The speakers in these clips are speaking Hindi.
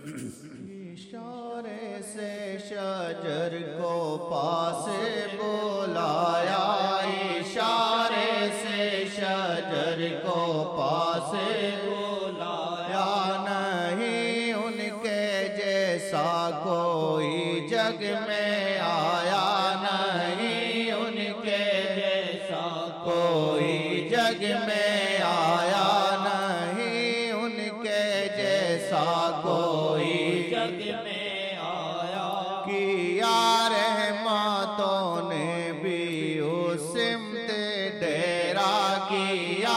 इशारे से शजर को पास बुलाया, इशारे से शजर को पास बुलाया। नहीं उनके जैसा कोई जग में आया, नहीं उनके जैसा कोई जग में आया, नहीं उनके जैसा कोई जग में आया। किया रहमतों ने भी उस सिमत डेरा, किया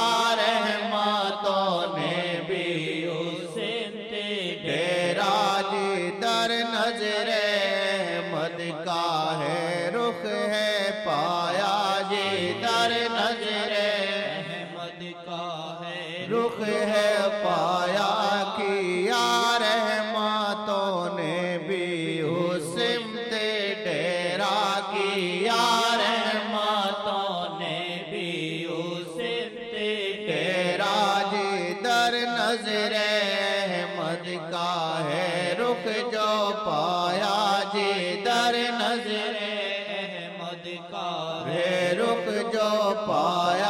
रहमतों ने भी उस सिमत डेरा। जिधर नजरे अहमद का है रुख है पाया, जिधर नजरे अहमद का है रुख है पाया। किया रहमतों ने भी उस सिमत डेरा, किया रहमतों ने भी उस सिमत डेरा। जिधर नजरे अहमद का है रुख जो पाया, जिधर नजरे अहमद का है रुख जो पाया।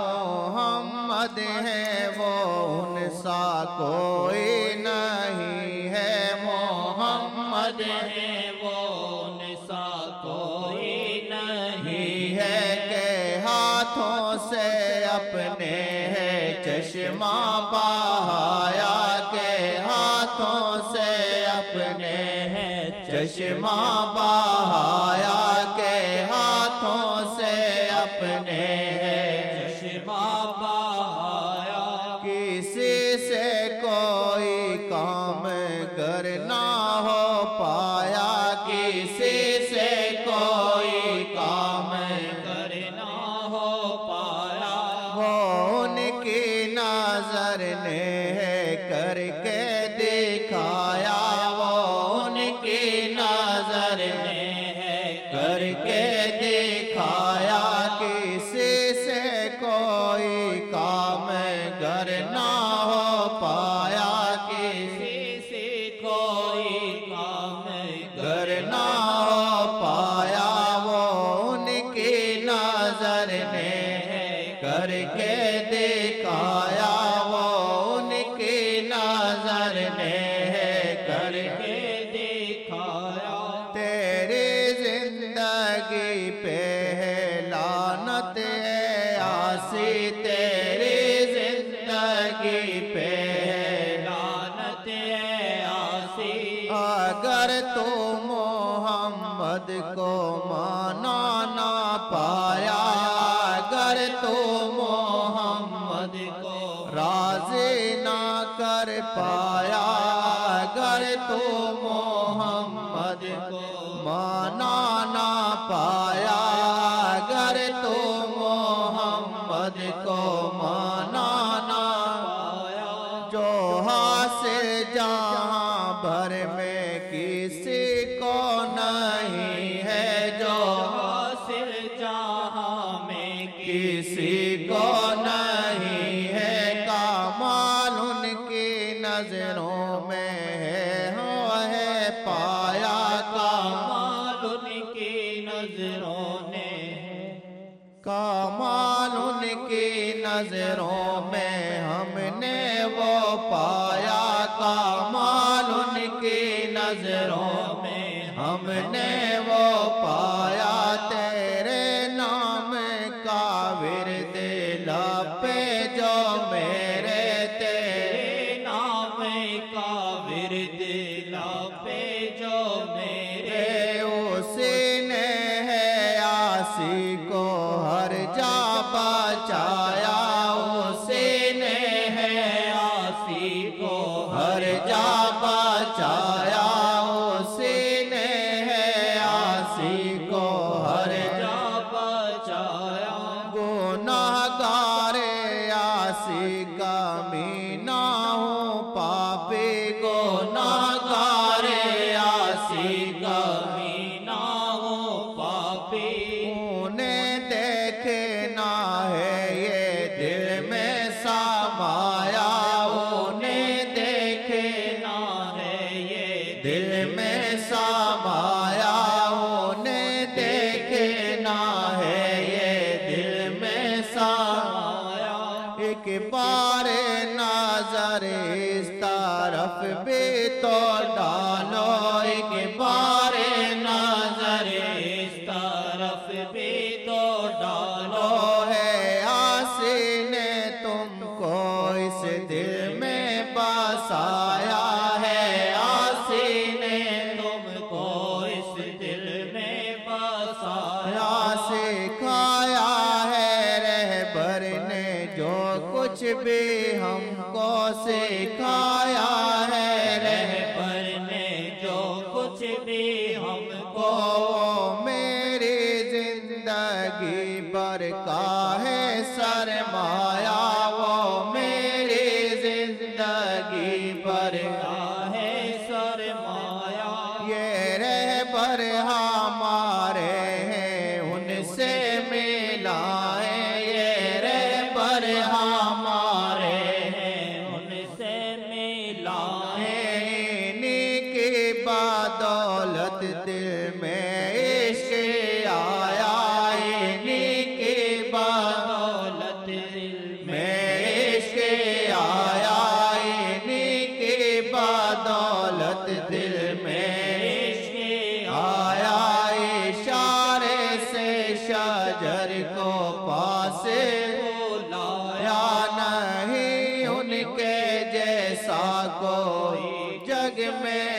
मोहम्मद है वो उनसा कोई नहीं है, मोहम्मद है वो उनसा कोई नहीं है। के हाथों से अपने है चश्मा बहाया, के हाथों से अपने है चश्मा बहाया, के हाथों से अपने है चश्मा बहाया। किसी से कोई काम करना हो पाया, किसी से कोई काम करना हो पाया। वो उनकी नजर ने है करके दिखाया, वो उनकी नजर ने है करके दिखाया। किसी से कोई काम करना हो पाया, किसी से कोई काम करना हो पाया। वो उनकी नजर ने करके दिखाया, वो उनकी नजर ने करके दिखाया। तेरी जिंदगी पे है लानत है आसी, तेरी जिंदगी पे है लानत है आसी। अगर तू मोहम्मद को माना ना पाया, अगर तू मोहम्मद को राजी ना कर पाया, अगर तू मोहम्मद को माना ना पाया, अगर तू मोहम्मद को माना ना पाया। जो हासिल जहां भर में किसी को नहीं है, जो हासिल जहां में किसी को नहीं है। कमाल उनकी नजरों में है, हो है पाया। कमाल उनकी नजरों ने कमाल उनकी नजरों में हमने वो पाया, कमाल उनकी नजरों में हमने वो पाया। तेरे नाम का विरद लपे जो मेरे, तेरे नाम का विरद लपे जो मेरे। उसने है आसी को हर जा बचाया, उसने है आसी को हर जा बचाया, उसने है आसी को हर जा बचाया। गुनाहगार आसी का मीना हूँ पापी, गुनाहगार आसी का मीना हूँ पापी। उन्हें देखना है ये दिल में समाया, उन्हें देखना है दिल में समाया उन्हें देखे ना है ये दिल में समाया। एक बार नजर इस तरफ भी तो डालो, एक बार नजर इस तरफ भी तो डालो। है आसीने तुमको इस दिल में बसाया है, आसीने तुमको इस दिल में बसाया। सिखाया है रहबर ने जो कुछ भी हमको सिखाया है, रहबर ने जो कुछ भी हमको। मेरी जिंदगी भर का है सरमाया, वो मेरी जिंदगी भर का है सरमाया। ये रहबर हमारे हैं उनसे मिलाए, ये रहबर हमारे हैं उनसे मिलाए। इन्हीं की बदौलत दिल में इश्क आया, इन्हीं की बदौलत दिल में इश्क आया, इन्हीं की बदौलत दिल में इश्क आया। इशारे से शजर को पास बुलाया, नहीं उनके जैसा कोई जग में